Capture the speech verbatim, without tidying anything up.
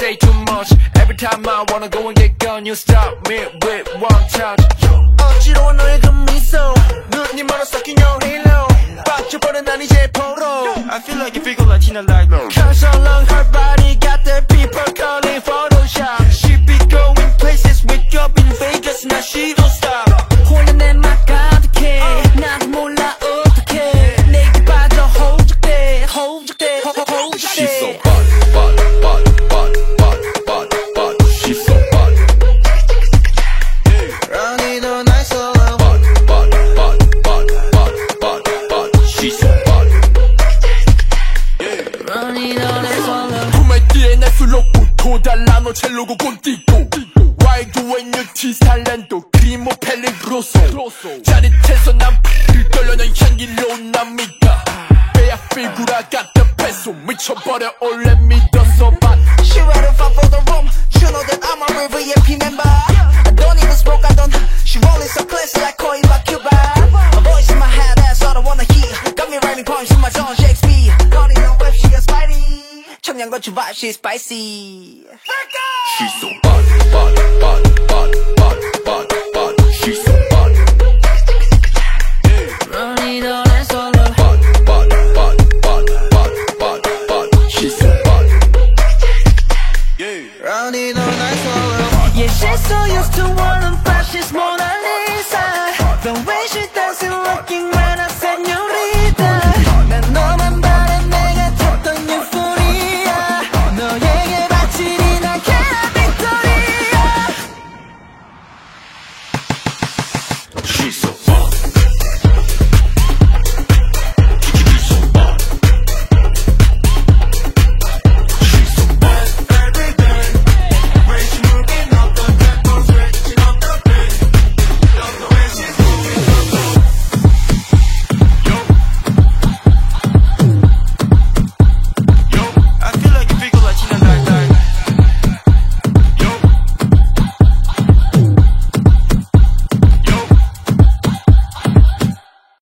say too much. Every time I wanna go and get gone, you stop me with one touch. 어지러워 너의 그 미소, 눈이 멀어 섞인 your halo. 빠져버린 난 이제 포로. I feel like you feel Latina like no. Cause along her body got the people calling Photoshop. She be going places with your in Vegas, now she don't stop. 혼자 내 맘 가득해, 나도 몰라 어떡해. 내게 빠져 호적돼, 호적돼, 호적돼. She's so bad, bad, bad, bad, bad, bad, bad. She's so bad. 런이 더 nice all Bad, bad, bad, bad, bad, bad, bad. She's so bad. 런이 더 nice all 품에 뒤에 날 술로고 도달라노 첼로고 꼰띠고 와이드 웬유티 살렌도 크리모 펠리그로소 짜릿해서 난 팔을 떨려 넌 향기로 난 믿다 빼야 피구라 같은 패소 미쳐버려 올래 믿었어 봐 She ready to fight for the room. You know that I'm a real V I P member. I don't even smoke, I don't. She rolling so classy like Koi by Cuba. A voice in my head, that's all I wanna hear. Got me writing poems in my zone, Shakespeare. Calling on web, she a Spidey. 청양고추 vibe, she's spicy. She's so bad, bad, bad, bad, bad.